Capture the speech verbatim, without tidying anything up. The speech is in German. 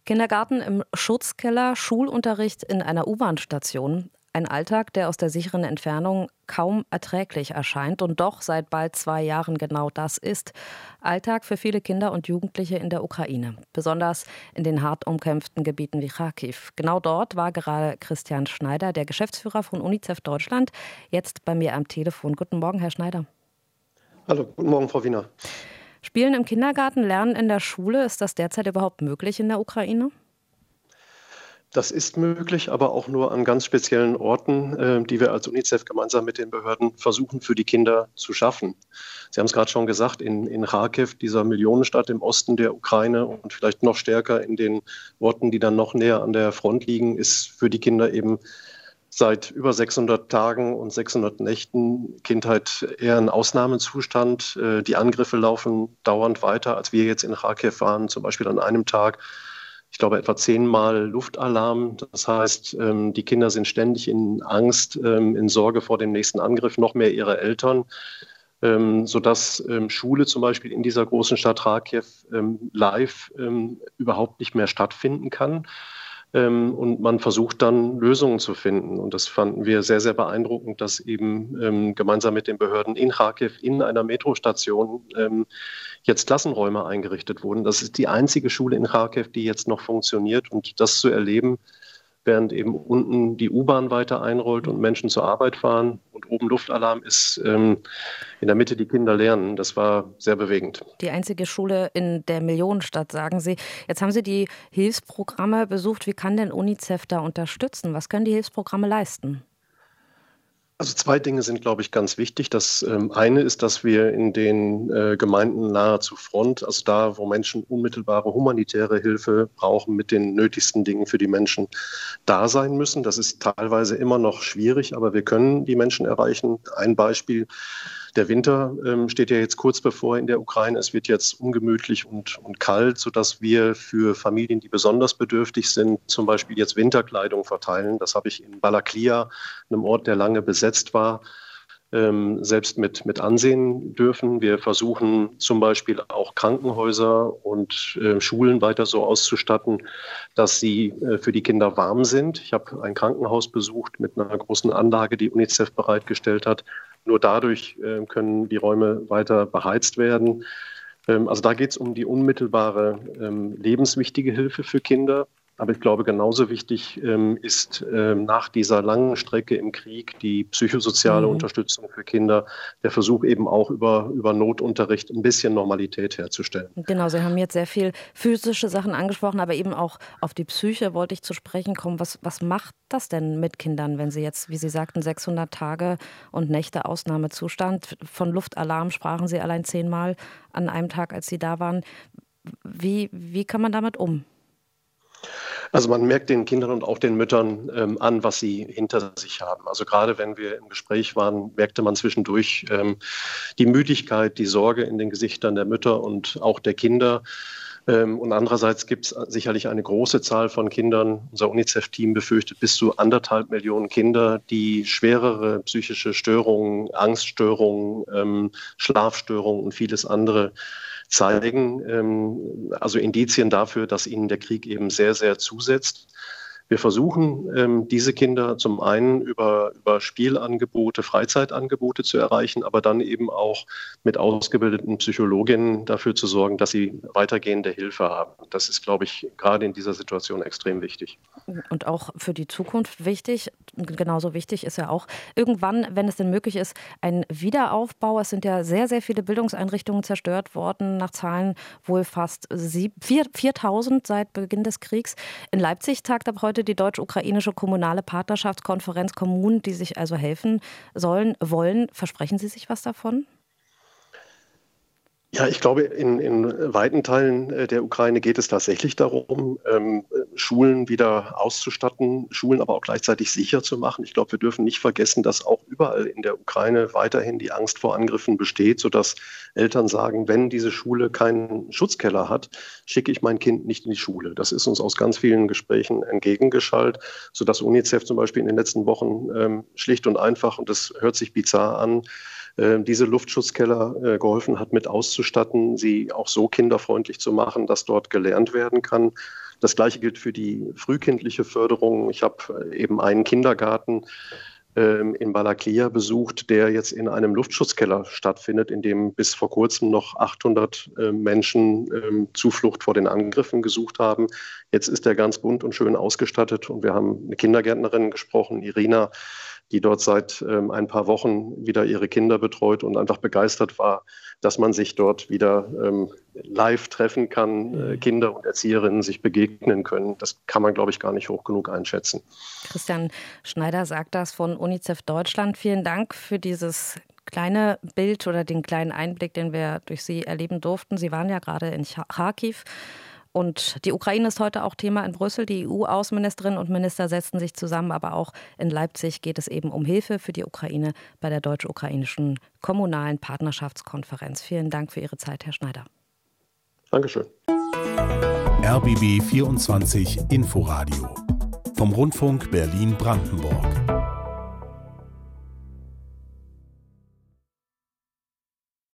Kindergarten im Schutzkeller, Schulunterricht in einer U-Bahn-Station. Ein Alltag, der aus der sicheren Entfernung kaum erträglich erscheint und doch seit bald zwei Jahren genau das ist. Alltag für viele Kinder und Jugendliche in der Ukraine. Besonders in den hart umkämpften Gebieten wie Charkiw. Genau dort war gerade Christian Schneider, der Geschäftsführer von UNICEF Deutschland, jetzt bei mir am Telefon. Guten Morgen, Herr Schneider. Hallo, guten Morgen, Frau Wiener. Spielen im Kindergarten, Lernen in der Schule, ist das derzeit überhaupt möglich in der Ukraine? Das ist möglich, aber auch nur an ganz speziellen Orten, äh, die wir als UNICEF gemeinsam mit den Behörden versuchen, für die Kinder zu schaffen. Sie haben es gerade schon gesagt, in, in Charkiw, dieser Millionenstadt im Osten der Ukraine und vielleicht noch stärker in den Orten, die dann noch näher an der Front liegen, ist für die Kinder eben seit über sechshundert Tagen und sechshundert Nächten Kindheit eher ein Ausnahmezustand. Äh, die Angriffe laufen dauernd weiter. Als wir jetzt in Charkiw waren, zum Beispiel an einem Tag, ich glaube, etwa zehnmal Luftalarm. Das heißt, die Kinder sind ständig in Angst, in Sorge vor dem nächsten Angriff, noch mehr ihre Eltern, sodass Schule zum Beispiel in dieser großen Stadt Charkiw live überhaupt nicht mehr stattfinden kann. Und man versucht dann Lösungen zu finden. Und das fanden wir sehr, sehr beeindruckend, dass eben ähm, gemeinsam mit den Behörden in Charkiw in einer Metrostation ähm, jetzt Klassenräume eingerichtet wurden. Das ist die einzige Schule in Charkiw, die jetzt noch funktioniert. Und das zu erleben, während eben unten die U-Bahn weiter einrollt und Menschen zur Arbeit fahren und oben Luftalarm ist, ähm, in der Mitte die Kinder lernen. Das war sehr bewegend. Die einzige Schule in der Millionenstadt, sagen Sie. Jetzt haben Sie die Hilfsprogramme besucht. Wie kann denn UNICEF da unterstützen? Was können die Hilfsprogramme leisten? Also zwei Dinge sind, glaube ich, ganz wichtig. Das ähm, eine ist, dass wir in den äh, Gemeinden nahe zur Front, also da, wo Menschen unmittelbare humanitäre Hilfe brauchen, mit den nötigsten Dingen für die Menschen da sein müssen. Das ist teilweise immer noch schwierig, aber wir können die Menschen erreichen. Ein Beispiel: Der Winter ähm, steht ja jetzt kurz bevor in der Ukraine. Es wird jetzt ungemütlich und, und kalt, sodass wir für Familien, die besonders bedürftig sind, zum Beispiel jetzt Winterkleidung verteilen. Das habe ich in Balaklia, einem Ort, der lange besetzt war, ähm, selbst mit, mit ansehen dürfen. Wir versuchen zum Beispiel auch Krankenhäuser und äh, Schulen weiter so auszustatten, dass sie äh, für die Kinder warm sind. Ich habe ein Krankenhaus besucht mit einer großen Anlage, die UNICEF bereitgestellt hat. Nur dadurch äh, können die Räume weiter beheizt werden. Ähm, also da geht es um die unmittelbare, ähm, lebenswichtige Hilfe für Kinder. Aber ich glaube, genauso wichtig ähm, ist ähm, nach dieser langen Strecke im Krieg die psychosoziale mhm. Unterstützung für Kinder, der Versuch eben auch über, über Notunterricht ein bisschen Normalität herzustellen. Genau, Sie haben jetzt sehr viel physische Sachen angesprochen, aber eben auch auf die Psyche wollte ich zu sprechen kommen. Was, was macht das denn mit Kindern, wenn sie jetzt, wie Sie sagten, sechshundert Tage und Nächte Ausnahmezustand, von Luftalarm sprachen Sie allein zehnmal an einem Tag, als Sie da waren. Wie, wie kann man damit um? Also man merkt den Kindern und auch den Müttern ähm, an, was sie hinter sich haben. Also gerade wenn wir im Gespräch waren, merkte man zwischendurch ähm, die Müdigkeit, die Sorge in den Gesichtern der Mütter und auch der Kinder. Ähm, und andererseits gibt es sicherlich eine große Zahl von Kindern. Unser UNICEF-Team befürchtet bis zu anderthalb Millionen Kinder, die schwerere psychische Störungen, Angststörungen, ähm, Schlafstörungen und vieles andere zeigen, also Indizien dafür, dass ihnen der Krieg eben sehr, sehr zusetzt. Wir versuchen, diese Kinder zum einen über, über Spielangebote, Freizeitangebote zu erreichen, aber dann eben auch mit ausgebildeten Psychologinnen dafür zu sorgen, dass sie weitergehende Hilfe haben. Das ist, glaube ich, gerade in dieser Situation extrem wichtig. Und auch für die Zukunft wichtig, genauso wichtig ist ja auch irgendwann, wenn es denn möglich ist, ein Wiederaufbau. Es sind ja sehr, sehr viele Bildungseinrichtungen zerstört worden, nach Zahlen wohl fast viertausend seit Beginn des Kriegs. In Leipzig tagt ab heute die deutsch-ukrainische kommunale Partnerschaftskonferenz Kommunen, die sich also helfen sollen, wollen. Versprechen Sie sich was davon? Ja, ich glaube, in, in weiten Teilen der Ukraine geht es tatsächlich darum, ähm, Schulen wieder auszustatten, Schulen aber auch gleichzeitig sicher zu machen. Ich glaube, wir dürfen nicht vergessen, dass auch überall in der Ukraine weiterhin die Angst vor Angriffen besteht, sodass Eltern sagen, wenn diese Schule keinen Schutzkeller hat, schicke ich mein Kind nicht in die Schule. Das ist uns aus ganz vielen Gesprächen entgegengeschallt, sodass UNICEF zum Beispiel in den letzten Wochen ähm, schlicht und einfach, und das hört sich bizarr an, diese Luftschutzkeller geholfen hat, mit auszustatten, sie auch so kinderfreundlich zu machen, dass dort gelernt werden kann. Das Gleiche gilt für die frühkindliche Förderung. Ich habe eben einen Kindergarten in Balaklia besucht, der jetzt in einem Luftschutzkeller stattfindet, in dem bis vor kurzem noch achthundert Menschen Zuflucht vor den Angriffen gesucht haben. Jetzt ist er ganz bunt und schön ausgestattet und wir haben eine Kindergärtnerin gesprochen, Irina, die dort seit ähm, ein paar Wochen wieder ihre Kinder betreut und einfach begeistert war, dass man sich dort wieder ähm, live treffen kann, äh, Kinder und Erzieherinnen sich begegnen können. Das kann man, glaube ich, gar nicht hoch genug einschätzen. Christian Schneider sagt das von UNICEF Deutschland. Vielen Dank für dieses kleine Bild oder den kleinen Einblick, den wir durch Sie erleben durften. Sie waren ja gerade in Charkiw. Und die Ukraine ist heute auch Thema in Brüssel. Die E U-Außenministerinnen und Minister setzen sich zusammen, aber auch in Leipzig geht es eben um Hilfe für die Ukraine bei der deutsch-ukrainischen kommunalen Partnerschaftskonferenz. Vielen Dank für Ihre Zeit, Herr Schneider. Dankeschön. R B B vierundzwanzig Inforadio vom Rundfunk Berlin-Brandenburg.